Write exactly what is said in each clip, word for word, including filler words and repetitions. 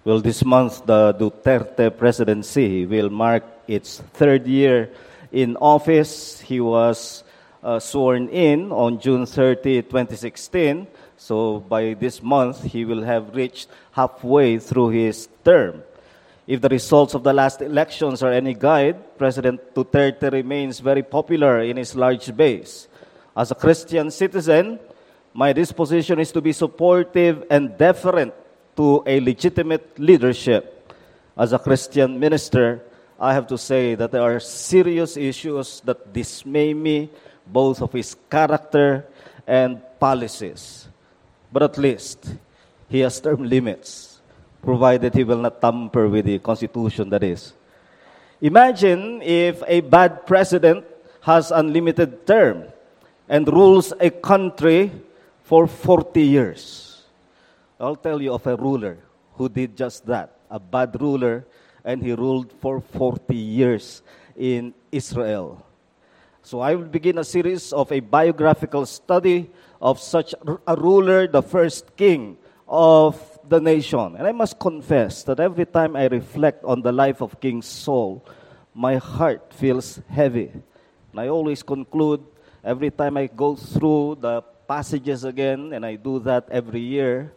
Well, this month, the Duterte presidency will mark its third year in office. He was uh, sworn in on June thirtieth, twenty sixteen. So by this month, he will have reached halfway through his term. If the results of the last elections are any guide, President Duterte remains very popular in his large base. As a Christian citizen, my disposition is to be supportive and deferent to a legitimate leadership. As a Christian minister, I have to say that there are serious issues that dismay me, both of his character and policies. But at least, he has term limits, provided he will not tamper with the Constitution, that is. Imagine if a bad president has unlimited term and rules a country for forty years. I'll tell you of a ruler who did just that, a bad ruler, and he ruled for forty years in Israel. So I will begin a series of a biographical study of such a ruler, the first king of the nation. And I must confess that every time I reflect on the life of King Saul, my heart feels heavy. And I always conclude, every time I go through the passages again, and I do that every year,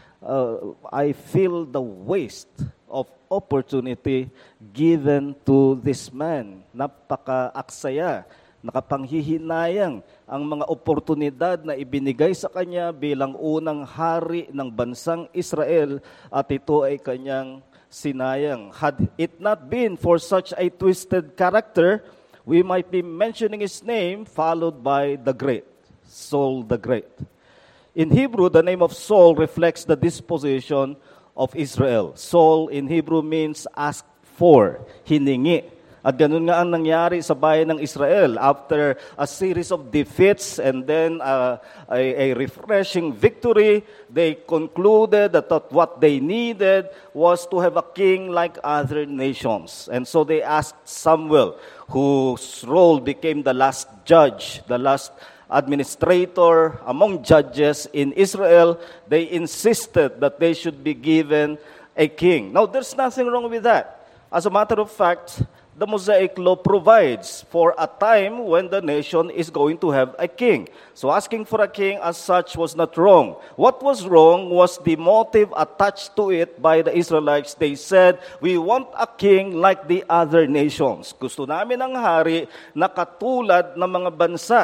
Uh, I feel the waste of opportunity given to this man. Napaka-aksaya, nakapanghihinayang ang mga oportunidad na ibinigay sa kanya bilang unang hari ng bansang Israel at ito ay kanyang sinayang. Had it not been for such a twisted character, we might be mentioning his name followed by the great, Saul the Great. In Hebrew, the name of Saul reflects the disposition of Israel. Saul in Hebrew means ask for, hiningi. At ganun nga ang nangyari sa bayan ng Israel. After a series of defeats and then uh, a, a refreshing victory, they concluded that what they needed was to have a king like other nations. And so they asked Samuel, whose role became the last judge, the last administrator among judges in Israel. They insisted that they should be given a king. Now, there's nothing wrong with that. As a matter of fact, the Mosaic Law provides for a time when the nation is going to have a king. So asking for a king as such was not wrong. What was wrong was the motive attached to it by the Israelites. They said, we want a king like the other nations. Gusto namin ng hari na katulad ng mga bansa.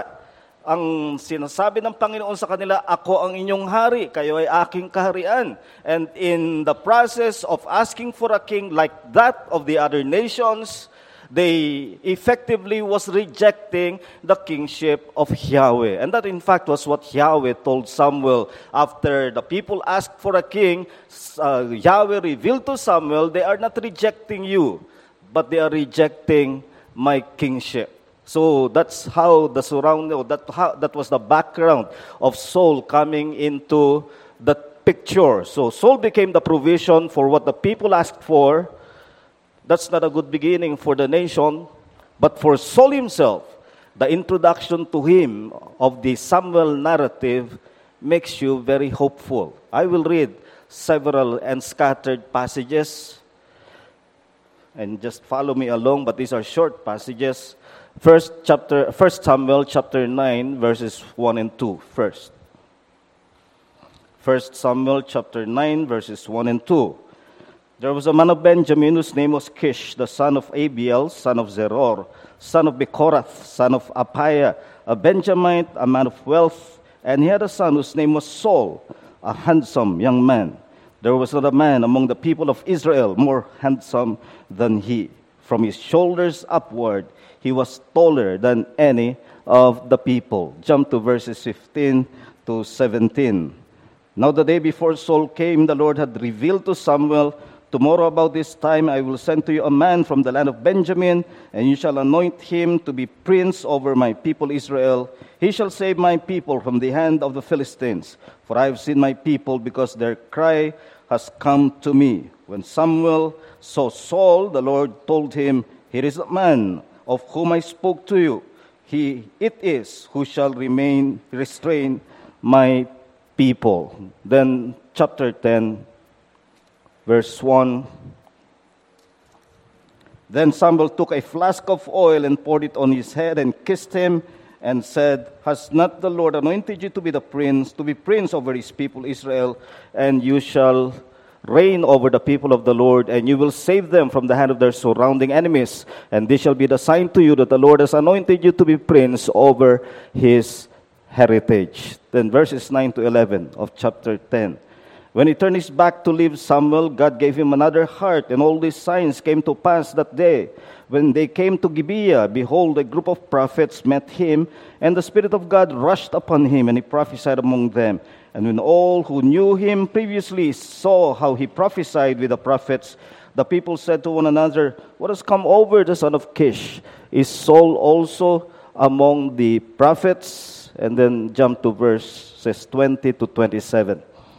Ang sinasabi ng Panginoon sa kanila, ako ang inyong hari, kayo ay aking kaharian. And in the process of asking for a king like that of the other nations, they effectively was rejecting the kingship of Yahweh. And that in fact was what Yahweh told Samuel. After the people asked for a king, uh, Yahweh revealed to Samuel, they are not rejecting you, but they are rejecting my kingship. So that's how the surrounding, that how, that was the background of Saul coming into the picture. So Saul became the provision for what the people asked for. That's not a good beginning for the nation, but for Saul himself, the introduction to him of the Samuel narrative makes you very hopeful. I will read several and scattered passages, and just follow me along, but these are short passages. First chapter, First Samuel chapter nine, verses one and two. First, First Samuel chapter nine, verses one and two. There was a man of Benjamin whose name was Kish, the son of Abiel, son of Zeror, son of Bechorath, son of Aphiah, a Benjamite, a man of wealth, and he had a son whose name was Saul, a handsome young man. There was not a man among the people of Israel more handsome than he. From his shoulders upward, he was taller than any of the people. Jump to verses fifteen to seventeen. Now the day before Saul came, the Lord had revealed to Samuel, tomorrow about this time I will send to you a man from the land of Benjamin, and you shall anoint him to be prince over my people Israel. He shall save my people from the hand of the Philistines. For I have seen my people, because their cry has come to me. When Samuel saw Saul, the Lord told him, here is a man of whom I spoke to you. He it is who shall remain restrain my people. Then chapter ten, verse one. Then Samuel took a flask of oil and poured it on his head and kissed him and said, Has not the Lord anointed you to be the prince, to be prince over his people Israel, and you shall reign over the people of the Lord, and you will save them from the hand of their surrounding enemies. And this shall be the sign to you that the Lord has anointed you to be prince over his heritage. Then verses nine to eleven of chapter ten. When he turned his back to leave Samuel, God gave him another heart, and all these signs came to pass that day. When they came to Gibeah, behold, a group of prophets met him, and the Spirit of God rushed upon him, and he prophesied among them. And when all who knew him previously saw how he prophesied with the prophets, the people said to one another, What has come over the son of Kish? Is Saul also among the prophets? And then jump to verses twenty to twenty-seven.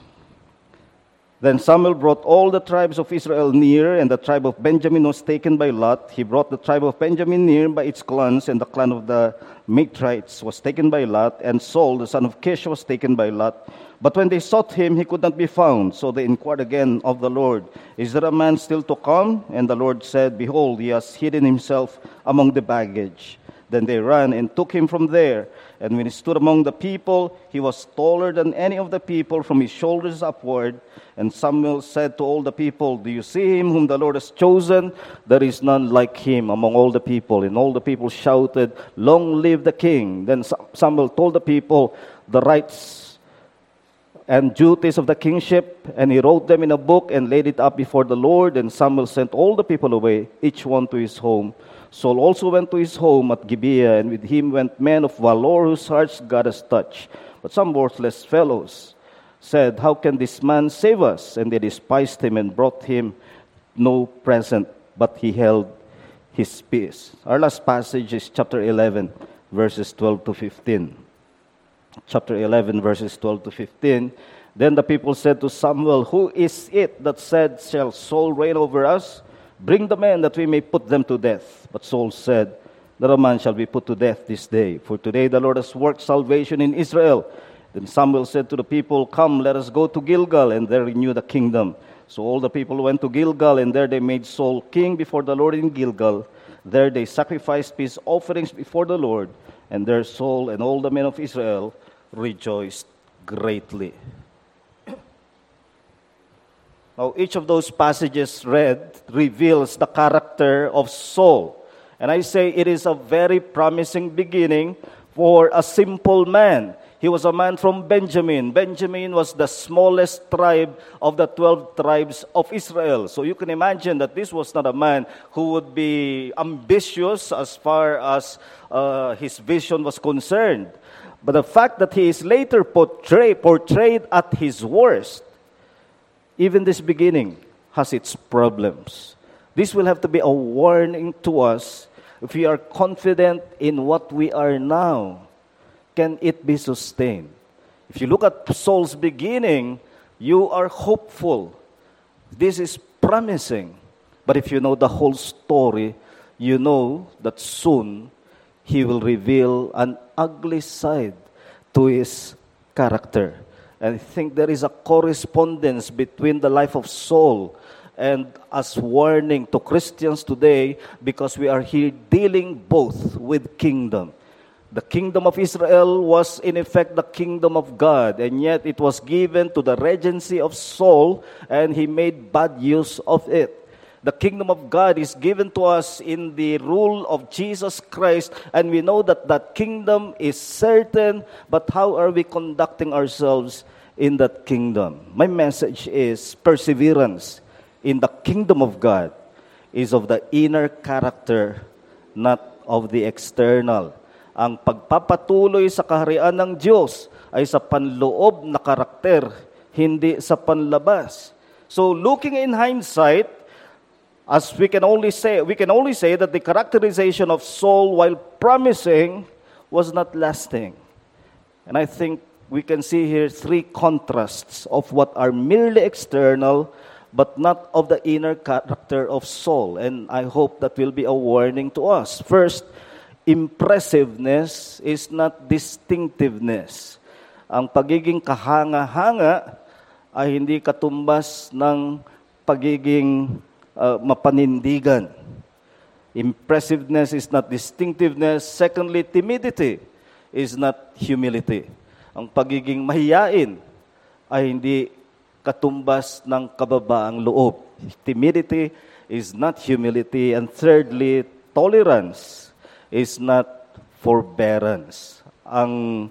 Then Samuel brought all the tribes of Israel near, and the tribe of Benjamin was taken by Lot. He brought the tribe of Benjamin near by its clans, and the clan of the Matrites was taken by Lot, and Saul, the son of Kish, was taken by Lot. But when they sought him, he could not be found. So they inquired again of the Lord, Is there a man still to come? And the Lord said, Behold, he has hidden himself among the baggage. Then they ran and took him from there. And when he stood among the people, he was taller than any of the people from his shoulders upward. And Samuel said to all the people, Do you see him whom the Lord has chosen? There is none like him among all the people. And all the people shouted, Long live the king. Then Samuel told the people the rights and duties of the kingship, and he wrote them in a book and laid it up before the Lord. And Samuel sent all the people away, each one to his home. Saul also went to his home at Gibeah, and with him went men of valor whose hearts God has touched. But some worthless fellows said, How can this man save us? And they despised him and brought him no present, but he held his peace. Our last passage is chapter eleven, verses twelve to fifteen. Chapter eleven, verses twelve to fifteen. Then the people said to Samuel, Who is it that said, Shall Saul reign over us? Bring the men that we may put them to death. But Saul said, Not a man shall be put to death this day, for today the Lord has worked salvation in Israel. Then Samuel said to the people, Come, let us go to Gilgal, and there renew the kingdom. So all the people went to Gilgal, and there they made Saul king before the Lord in Gilgal. There they sacrificed peace offerings before the Lord, and there Saul and all the men of Israel rejoiced greatly. Now, each of those passages read reveals the character of Saul. And I say it is a very promising beginning for a simple man. He was a man from Benjamin. Benjamin was the smallest tribe of the twelve tribes of Israel. So you can imagine that this was not a man who would be ambitious as far as uh, his vision was concerned. But the fact that he is later portray, portrayed at his worst, even this beginning has its problems. This will have to be a warning to us if we are confident in what we are now. Can it be sustained? If you look at Saul's beginning, you are hopeful. This is promising. But if you know the whole story, you know that soon he will reveal an ugly side to his character. And I think there is a correspondence between the life of Saul and us warning to Christians today, because we are here dealing both with kingdom. The kingdom of Israel was in effect the kingdom of God, and yet it was given to the regency of Saul, and he made bad use of it. The kingdom of God is given to us in the rule of Jesus Christ, and we know that that kingdom is certain, but how are we conducting ourselves in that kingdom? My message is perseverance in the kingdom of God is of the inner character, not of the external. Ang pagpapatuloy sa kaharian ng Diyos ay sa panloob na karakter, hindi sa panlabas. So looking in hindsight, as we can only say, we can only say that the characterization of Saul, while promising, was not lasting. And I think we can see here three contrasts of what are merely external, but not of the inner character of Saul. And I hope that will be a warning to us. First, impressiveness is not distinctiveness. Ang pagiging kahanga-hanga ay hindi katumbas ng pagiging uh, mapanindigan. Impressiveness is not distinctiveness. Secondly, timidity is not humility. Ang pagiging mahiyain ay hindi katumbas ng kababaang loob. Timidity is not humility. And thirdly, tolerance is not forbearance. Ang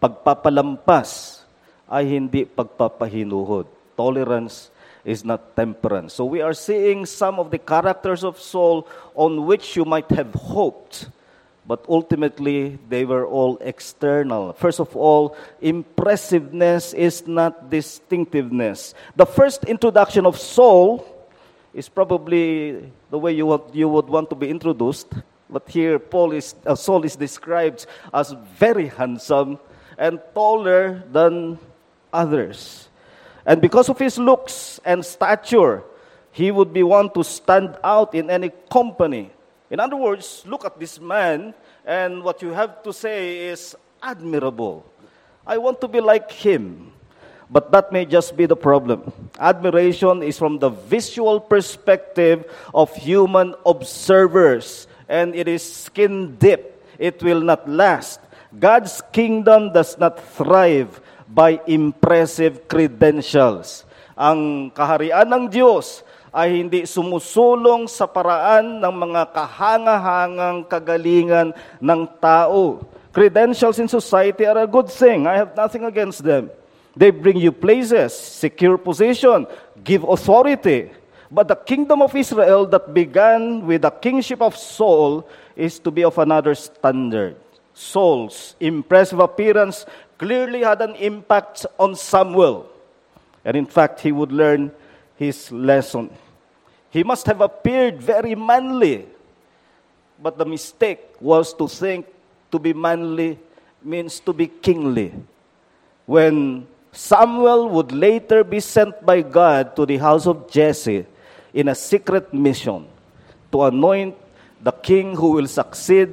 pagpapalampas ay hindi pagpapahinuhod. Tolerance is not temperance. So we are seeing some of the characters of Saul on which you might have hoped, but ultimately they were all external. First of all, impressiveness is not distinctiveness. The first introduction of Saul is probably the way you would, you would want to be introduced. But here, Paul is, uh, Saul is described as very handsome and taller than others. And because of his looks and stature, he would be one to stand out in any company. In other words, look at this man, and what you have to say is admirable. I want to be like him. But that may just be the problem. Admiration is from the visual perspective of human observers, and it is skin deep. It will not last. God's kingdom does not thrive by impressive credentials. Ang kaharian ng Diyos ay hindi sumusulong sa paraan ng mga kahangahangang kagalingan ng tao. Credentials in society are a good thing. I have nothing against them. They bring you places, secure position, give authority. But the kingdom of Israel that began with the kingship of Saul is to be of another standard. Saul's impressive appearance clearly had an impact on Samuel. And in fact, he would learn his lesson. He must have appeared very manly. But the mistake was to think to be manly means to be kingly. When Samuel would later be sent by God to the house of Jesse in a secret mission to anoint the king who will succeed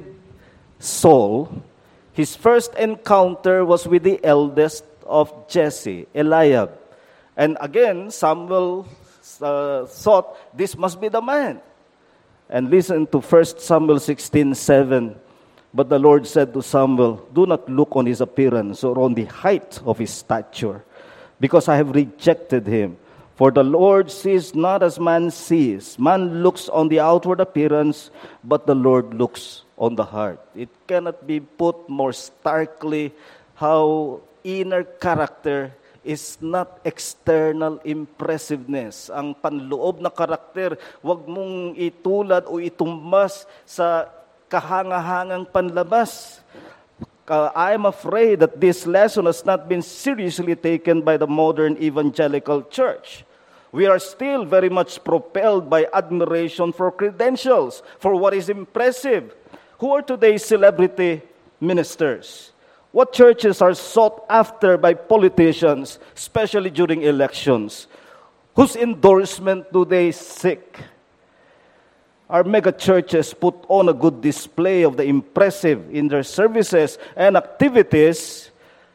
Saul, his first encounter was with the eldest of Jesse, Eliab. And again, Samuel uh, thought this must be the man. And listen to First Samuel sixteen seven. But the Lord said to Samuel, do not look on his appearance or on the height of his stature, because I have rejected him. For the Lord sees not as man sees. Man looks on the outward appearance, but the Lord looks on the heart. It cannot be put more starkly how inner character is not external impressiveness. Ang panloob na karakter, wag mong itulad o itumbas sa kahangahangang panlabas. Uh, I am afraid that this lesson has not been seriously taken by the modern evangelical church. We are still very much propelled by admiration for credentials, for what is impressive. Who are today's celebrity ministers? What churches are sought after by politicians, especially during elections? Whose endorsement do they seek? Our mega churches put on a good display of the impressive in their services and activities,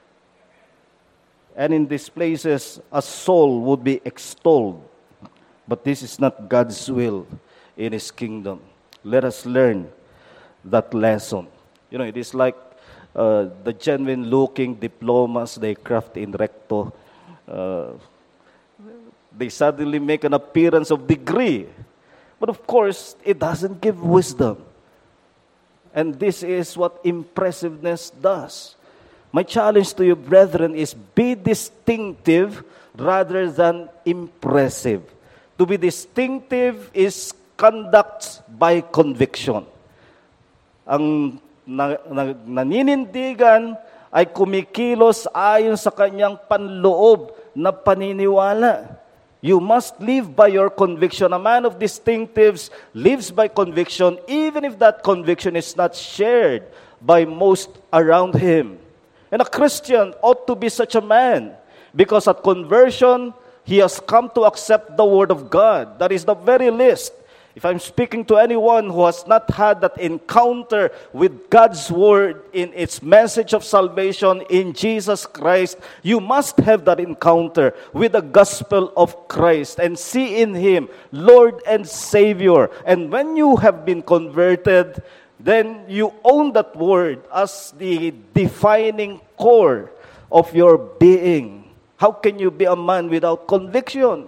and in these places a soul would be extolled. But this is not God's will in His kingdom. Let us learn that lesson. You know, it is like uh, the genuine-looking diplomas they craft in recto. Uh, they suddenly make an appearance of degree. But of course, it doesn't give wisdom. And this is what impressiveness does. My challenge to you, brethren, is be distinctive rather than impressive. To be distinctive is conduct by conviction. Ang na, na, naninindigan ay kumikilos ayon sa kanyang panloob na paniniwala. You must live by your conviction. A man of distinctives lives by conviction, even if that conviction is not shared by most around him. And a Christian ought to be such a man, because at conversion, he has come to accept the Word of God. That is the very least. If I'm speaking to anyone who has not had that encounter with God's Word in its message of salvation in Jesus Christ, you must have that encounter with the gospel of Christ and see in Him Lord and Savior. And when you have been converted, then you own that Word as the defining core of your being. How can you be a man without conviction?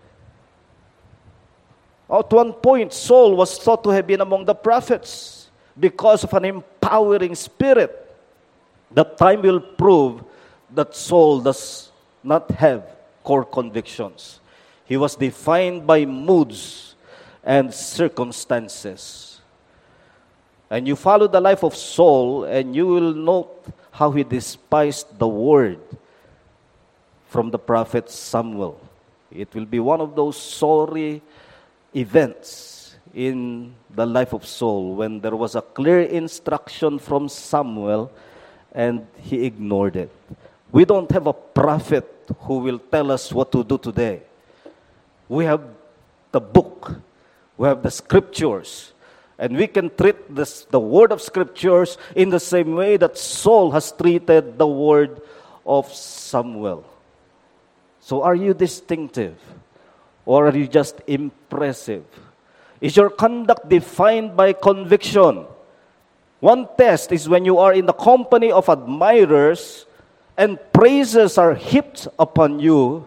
At one point, Saul was thought to have been among the prophets because of an empowering spirit. The time will prove that Saul does not have core convictions. He was defined by moods and circumstances. And you follow the life of Saul, and you will note how he despised the word from the prophet Samuel. It will be one of those sorry events in the life of Saul when there was a clear instruction from Samuel and he ignored it. We don't have a prophet who will tell us what to do today. We have the book, we have the scriptures, and we can treat this, the word of scriptures in the same way that Saul has treated the word of Samuel. So are you distinctive? Or are you just impressive? Is your conduct defined by conviction? One test is when you are in the company of admirers and praises are heaped upon you.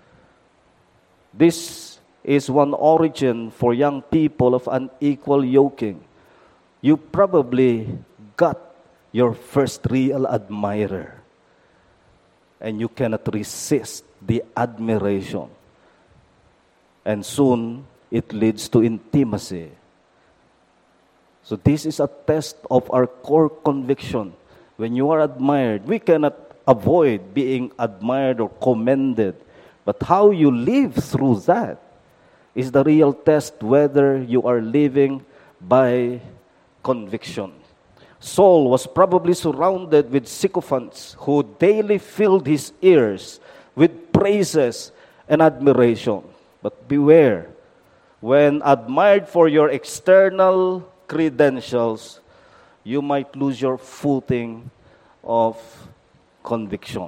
This is one origin for young people of unequal yoking. You probably got your first real admirer, and you cannot resist the admiration. And soon, it leads to intimacy. So this is a test of our core conviction. When you are admired, we cannot avoid being admired or commended. But how you live through that is the real test whether you are living by conviction. Saul was probably surrounded with sycophants who daily filled his ears with praises and admiration. But beware, when admired for your external credentials, you might lose your footing of conviction.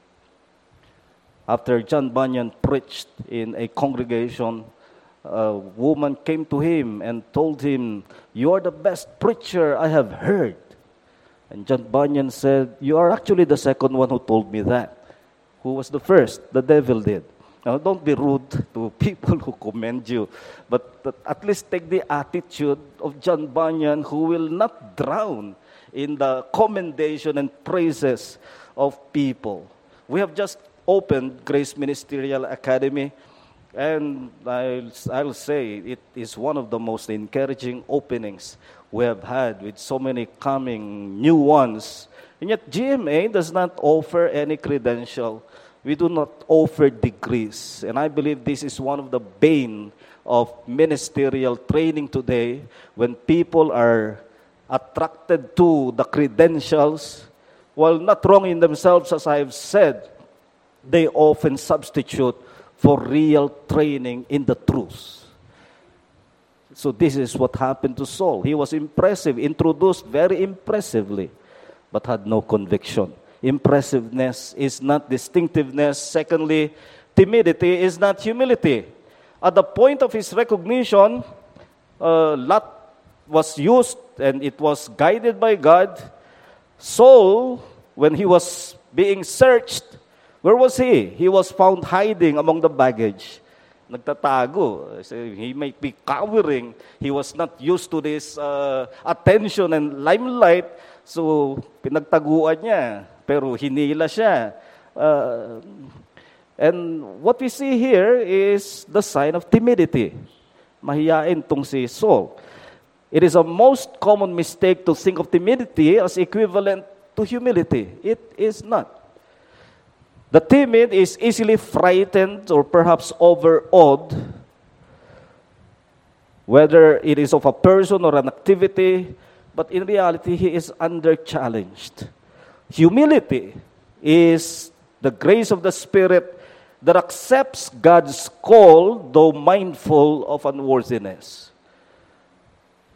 After John Bunyan preached in a congregation, a woman came to him and told him, "You are the best preacher I have heard." And John Bunyan said, "You are actually the second one who told me that." Who was the first? The devil did. Now, don't be rude to people who commend you, but, but at least take the attitude of John Bunyan, who will not drown in the commendation and praises of people. We have just opened Grace Ministerial Academy, and I'll, I'll say it is one of the most encouraging openings we have had with so many coming new ones. And yet G M A does not offer any credential. We do not offer degrees. And I believe this is one of the bane of ministerial training today, when people are attracted to the credentials, while not wrong in themselves, as I have said, they often substitute for real training in the truth. So this is what happened to Saul. He was impressive, introduced very impressively, but had no conviction. Impressiveness is not distinctiveness. Secondly, timidity is not humility. At the point of his recognition, uh, Lot was used and it was guided by God. Saul, when he was being searched, where was he? He was found hiding among the baggage. Nagtatago. So he might be cowering. He was not used to this uh, attention and limelight. So, pinagtaguan niya. Pero hinila siya. Uh, and what we see here is the sign of timidity. Mahiyain tong si Saul. It is a most common mistake to think of timidity as equivalent to humility. It is not. The timid is easily frightened or perhaps overawed, whether it is of a person or an activity, but in reality, he is under-challenged. Humility is the grace of the Spirit that accepts God's call, though mindful of unworthiness.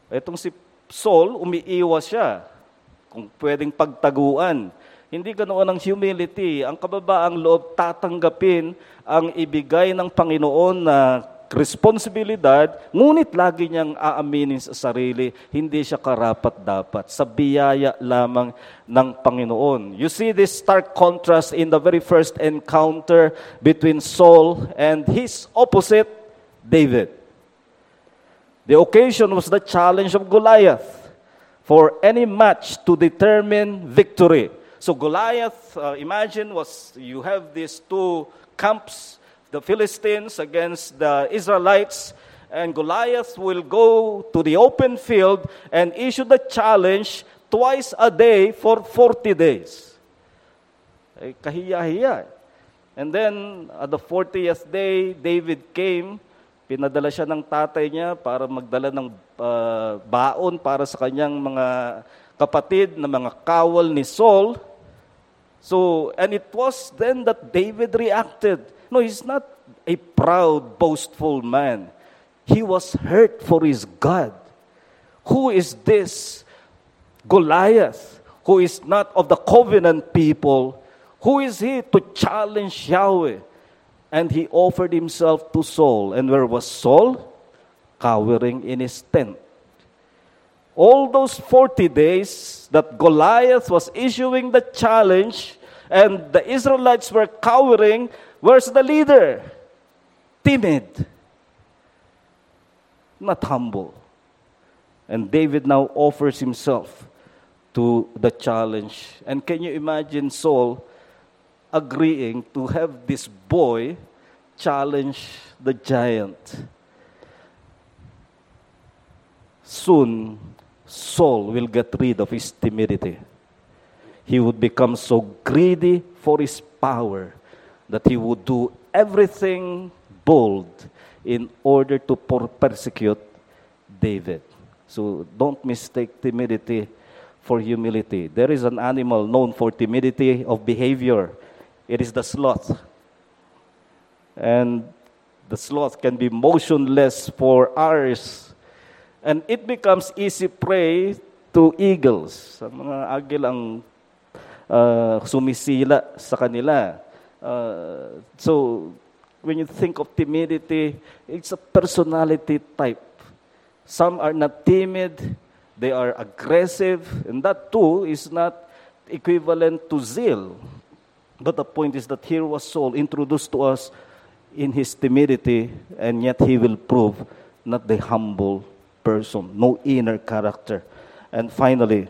Itong si Saul, umiiwas siya kung pwedeng pagtaguan. Hindi ganoon ang humility. Ang kababaang loob tatanggapin ang ibigay ng Panginoon na responsibilidad, ngunit lagi niyang aaminin sa sarili, hindi siya karapat-dapat. Sa biyaya lamang ng Panginoon. You see this stark contrast in the very first encounter between Saul and his opposite, David. The occasion was the challenge of Goliath for any match to determine victory. So Goliath, uh, imagine, was you have these two camps, the Philistines against the Israelites, and Goliath will go to the open field and issue the challenge twice a day for forty days. Eh, kahiya-hiya. And then, at the fortieth day, David came, pinadala siya ng tatay niya para magdala ng uh, baon para sa kanyang mga kapatid na mga kawal ni Saul. So, and it was then that David reacted. No, he's not a proud, boastful man. He was hurt for his God. Who is this Goliath, who is not of the covenant people? Who is he to challenge Yahweh? And he offered himself to Saul. And where was Saul? Cowering in his tent. All those forty days that Goliath was issuing the challenge and the Israelites were cowering, where's the leader? Timid. Not humble. And David now offers himself to the challenge. And can you imagine Saul agreeing to have this boy challenge the giant? Soon, Saul will get rid of his timidity. He would become so greedy for his power that he would do everything bold in order to persecute David. So don't mistake timidity for humility. There is an animal known for timidity of behavior. It is the sloth. And the sloth can be motionless for hours. And it becomes easy prey to eagles. Ang mga agil ang uh, sumisila sa kanila. Uh, so, when you think of timidity, it's a personality type. Some are not timid, they are aggressive, and that too is not equivalent to zeal. But the point is that here was Saul introduced to us in his timidity, and yet he will prove not the humble person, no inner character. And finally,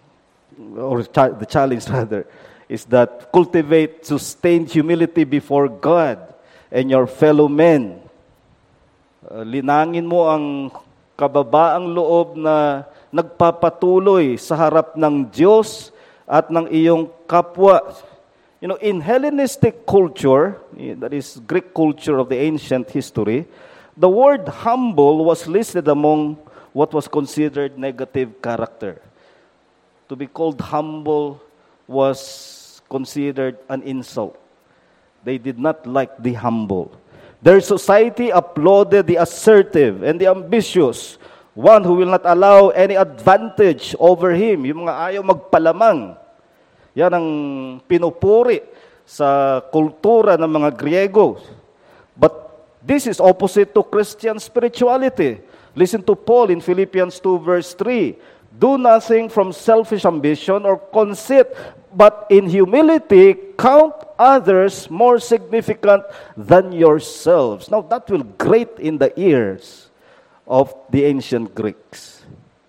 or the challenge rather, is that cultivate sustained humility before God and your fellow men. Uh, linangin mo ang kababaang loob na nagpapatuloy sa harap ng Diyos at ng iyong kapwa. You know, in Hellenistic culture, that is Greek culture of the ancient history, the word humble was listed among what was considered negative character. To be called humble was considered an insult. They did not like the humble. Their society applauded the assertive and the ambitious, one who will not allow any advantage over him. Yung mga ayaw magpalamang. Yan ang pinupuri sa kultura ng mga Griego. But this is opposite to Christian spirituality. Listen to Paul in Philippians two verse three. Do nothing from selfish ambition or conceit, but in humility count others more significant than yourselves. Now that will grate in the ears of the ancient Greeks.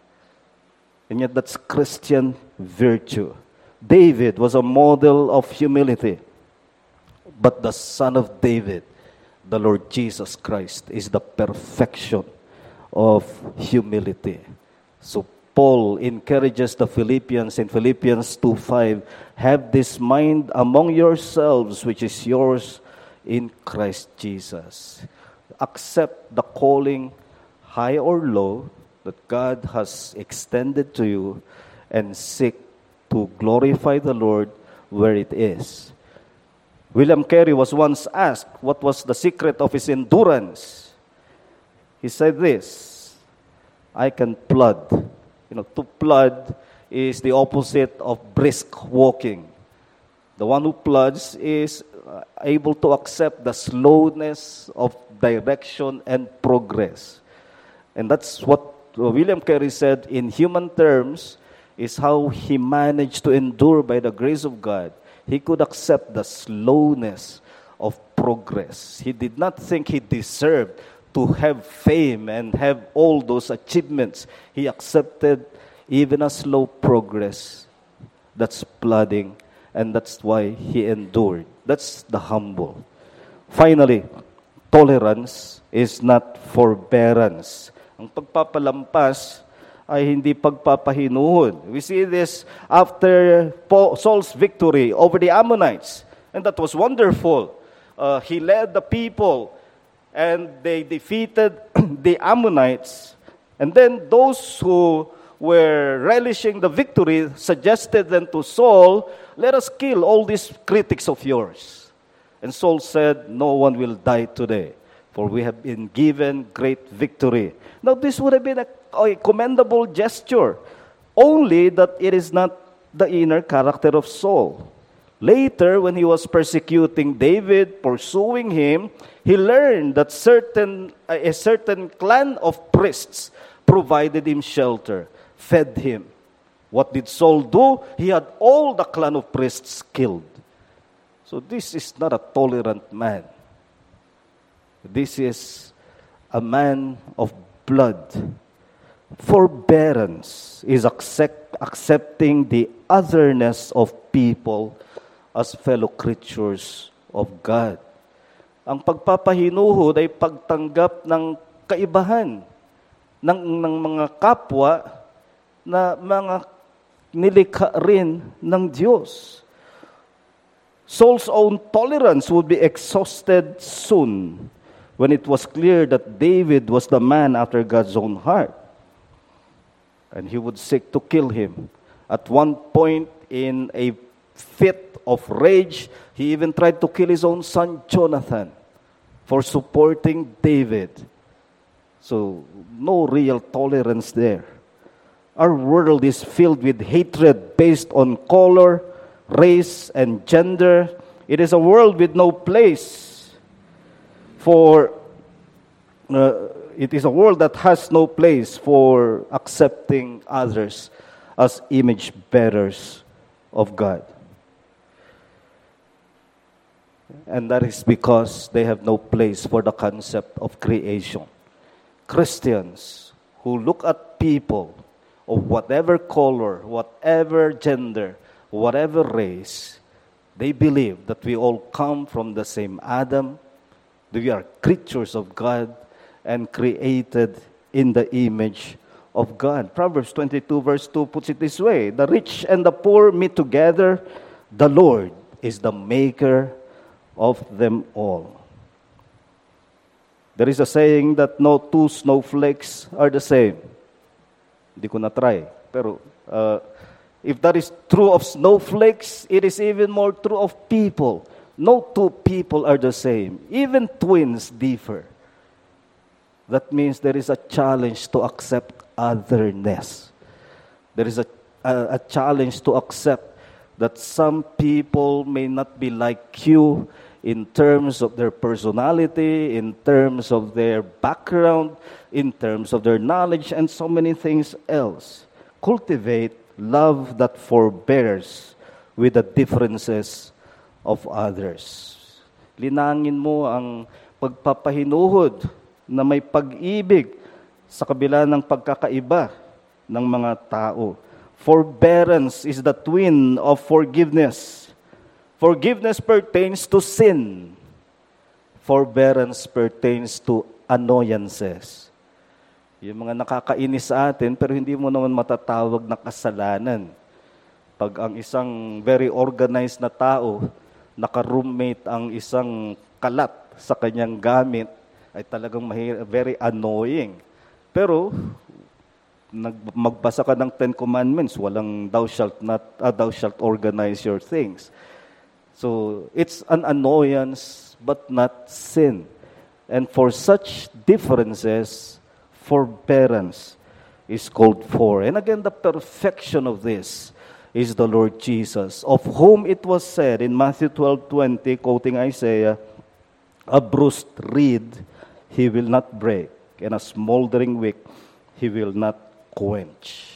And yet that's Christian virtue. David was a model of humility. But the Son of David, the Lord Jesus Christ, is the perfection of humility. So Paul encourages the Philippians in Philippians two five, have this mind among yourselves which is yours in Christ Jesus. Accept the calling, high or low, that God has extended to you and seek to glorify the Lord where it is. William Carey was once asked what was the secret of his endurance. He said this, I can plod. You know, to plod is the opposite of brisk walking. The one who plods is uh, able to accept the slowness of direction and progress. And that's what William Carey said in human terms is how he managed to endure by the grace of God. He could accept the slowness of progress. He did not think he deserved to have fame and have all those achievements. He accepted even a slow progress. That's plodding, and that's why he endured. That's the humble. Finally, tolerance is not forbearance. Ang pagpapalampas ay hindi pagpapahinuhod. We see this after Paul, Saul's victory over the Ammonites, and that was wonderful. Uh, he led the people, and they defeated the Ammonites. And then those who were relishing the victory suggested then to Saul, let us kill all these critics of yours. And Saul said, no one will die today, for we have been given great victory. Now this would have been a, a commendable gesture, only that it is not the inner character of Saul. Later, when he was persecuting David, pursuing him, he learned that certain a certain clan of priests provided him shelter, fed him. What did Saul do? He had all the clan of priests killed. So this is not a tolerant man. This is a man of blood. Forbearance is accept, accepting the otherness of people as fellow creatures of God. Ang pagpapahinuhod ay pagtanggap ng kaibahan ng, ng mga kapwa na mga nilikha rin ng Diyos. Saul's own tolerance would be exhausted soon when it was clear that David was the man after God's own heart. And he would seek to kill him. At one point, in a fit of rage, he even tried to kill his own son Jonathan for supporting David. So, no real tolerance there. Our world is filled with hatred based on color, race, and gender. It is a world with no place for, uh, it is a world that has no place for accepting others as image bearers of God. And that is because they have no place for the concept of creation. Christians who look at people of whatever color, whatever gender, whatever race, they believe that we all come from the same Adam, that we are creatures of God and created in the image of God. Proverbs twenty-two verse two puts it this way, the rich and the poor meet together, the Lord is the maker of them all. There is a saying that no two snowflakes are the same. Hindi ko na-try. Pero uh, if that is true of snowflakes, it is even more true of people. No two people are the same. Even twins differ. That means there is a challenge to accept otherness. There is a, a, a challenge to accept that some people may not be like you in terms of their personality, in terms of their background, in terms of their knowledge, and so many things else. Cultivate love that forbears with the differences of others. Linangin mo ang pagpapahinuhod na may pag-ibig sa kabila ng pagkakaiba ng mga tao. Forbearance is the twin of forgiveness. Forgiveness pertains to sin. Forbearance pertains to annoyances. Yung mga nakakainis sa atin, pero hindi mo naman matatawag na kasalanan. Pag ang isang very organized na tao, naka-roommate ang isang kalat sa kanyang gamit, ay talagang mahir- very annoying. Pero, nag- magbasa ka ng Ten Commandments, walang thou shalt not, uh, thou shalt organize your things. So, it's an annoyance, but not sin. And for such differences, forbearance is called for. And again, the perfection of this is the Lord Jesus, of whom it was said in Matthew twelve twenty, quoting Isaiah, a bruised reed he will not break, and a smoldering wick he will not quench.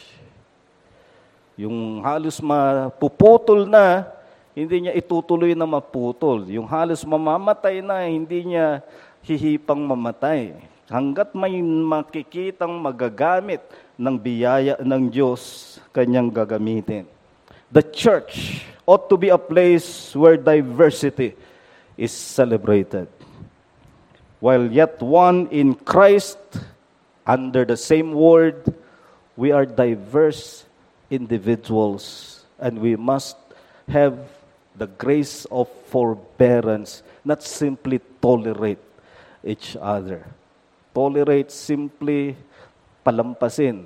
Yung halos mapuputol na, hindi niya itutuloy na maputol. Yung halos mamamatay na, hindi niya hihipang mamatay. Hanggat may makikitang magagamit ng biyaya ng Diyos, kanyang gagamitin. The church ought to be a place where diversity is celebrated. While yet one in Christ, under the same word, we are diverse individuals, and we must have the grace of forbearance, not simply tolerate each other. Tolerate, simply palampasin.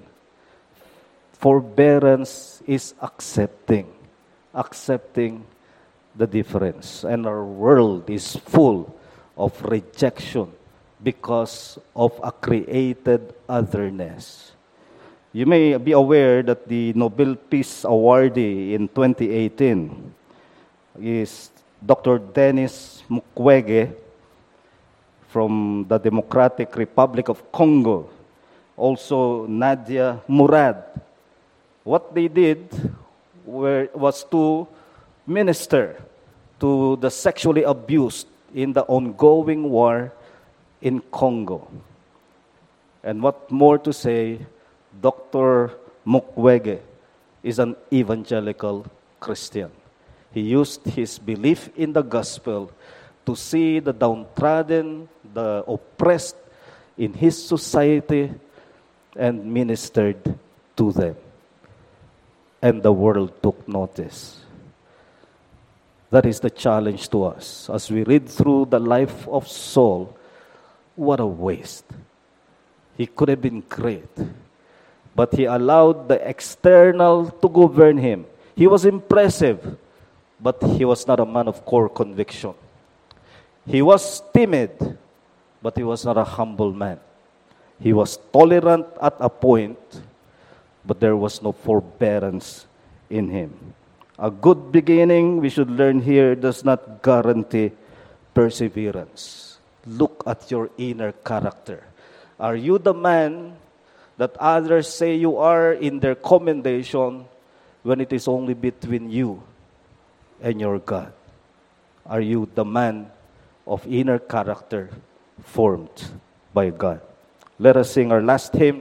Forbearance is accepting, accepting the difference. And our world is full of rejection because of a created otherness. You may be aware that the Nobel Peace Awardee in twenty eighteen is Doctor Denis Mukwege from the Democratic Republic of Congo, also Nadia Murad. What they did were, was to minister to the sexually abused in the ongoing war in Congo. And what more to say, Doctor Mukwege is an evangelical Christian. He used his belief in the gospel to see the downtrodden, the oppressed in his society and ministered to them. And the world took notice. That is the challenge to us. As we read through the life of Saul, what a waste. He could have been great, but he allowed the external to govern him. He was impressive, but he was not a man of core conviction. He was timid, but he was not a humble man. He was tolerant at a point, but there was no forbearance in him. A good beginning, we should learn here, does not guarantee perseverance. Look at your inner character. Are you the man that others say you are in their commendation when it is only between you and your God? Are you the man of inner character formed by God? Let us sing our last hymn.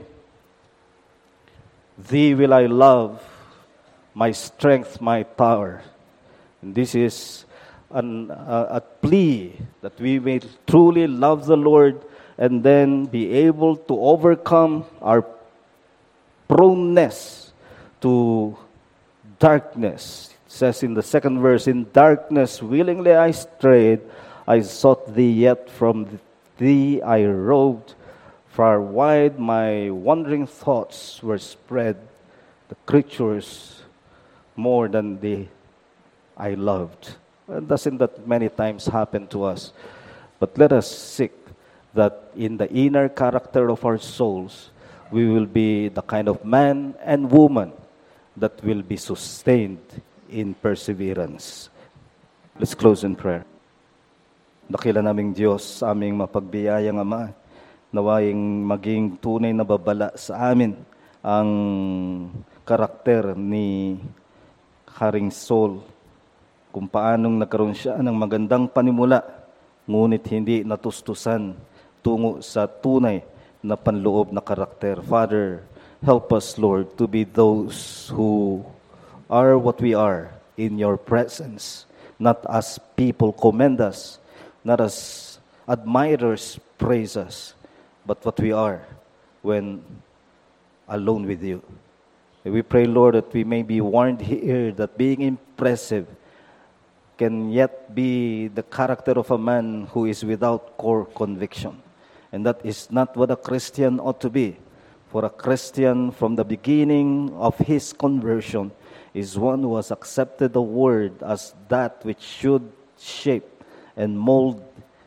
Thee will I love, my strength, my tower. And this is an, uh, a plea that we may truly love the Lord and then be able to overcome our proneness to darkness. It says in the second verse, in darkness willingly I strayed, I sought thee, yet from thee I roved. Far wide my wandering thoughts were spread, the creatures more than thee I loved. And doesn't that many times happen to us? But let us seek that in the inner character of our souls, we will be the kind of man and woman that will be sustained in perseverance. Let's close in prayer. Dakila naming Diyos, aming mapagbiyayang Ama, nawaying maging tunay na babala sa amin ang karakter ni Haring Saul, kung paanong nagkaroon siya ng magandang panimula, ngunit hindi natustusan tungo sa tunay na panloob na karakter. Father, help us, Lord, to be those who are what we are in your presence, not as people commend us, not as admirers praise us, but what we are when alone with you. And we pray, Lord, that we may be warned here that being impressive can yet be the character of a man who is without core conviction. And that is not what a Christian ought to be. For a Christian, from the beginning of his conversion, is one who has accepted the word as that which should shape and mold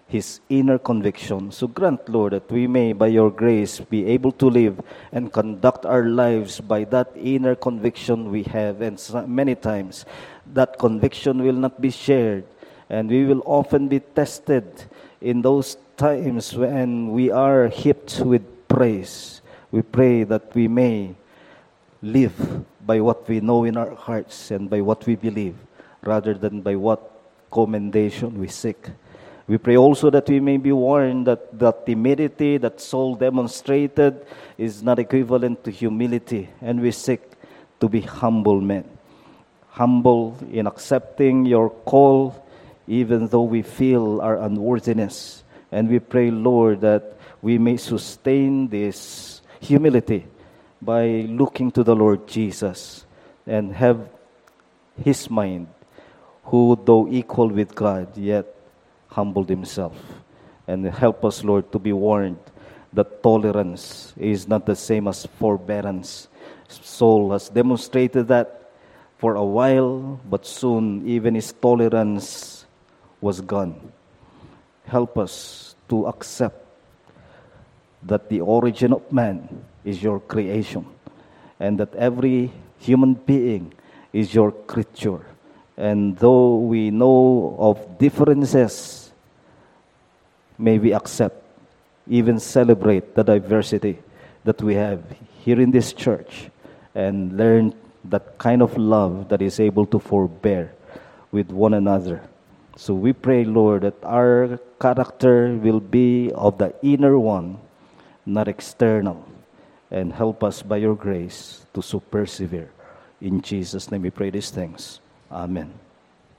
his inner conviction. So grant, Lord, that we may, by your grace, be able to live and conduct our lives by that inner conviction we have. And so many times, that conviction will not be shared. And we will often be tested in those times when we are heaped with praise. We pray that we may live by what we know in our hearts and by what we believe, rather than by what commendation we seek. We pray also that we may be warned that the timidity that Saul demonstrated is not equivalent to humility, and we seek to be humble men. Humble in accepting your call, even though we feel our unworthiness. And we pray, Lord, that we may sustain this humility by looking to the Lord Jesus and have his mind, who though equal with God, yet humbled himself. And help us, Lord, to be warned that tolerance is not the same as forbearance. Saul has demonstrated that for a while, but soon even his tolerance was gone. Help us to accept that the origin of man is your creation, and that every human being is your creature. And though we know of differences, may we accept, even celebrate the diversity that we have here in this church, and learn that kind of love that is able to forbear with one another. So we pray, Lord, that our character will be of the inner one, not external. And help us by your grace to so persevere. In Jesus' name we pray these things. Amen.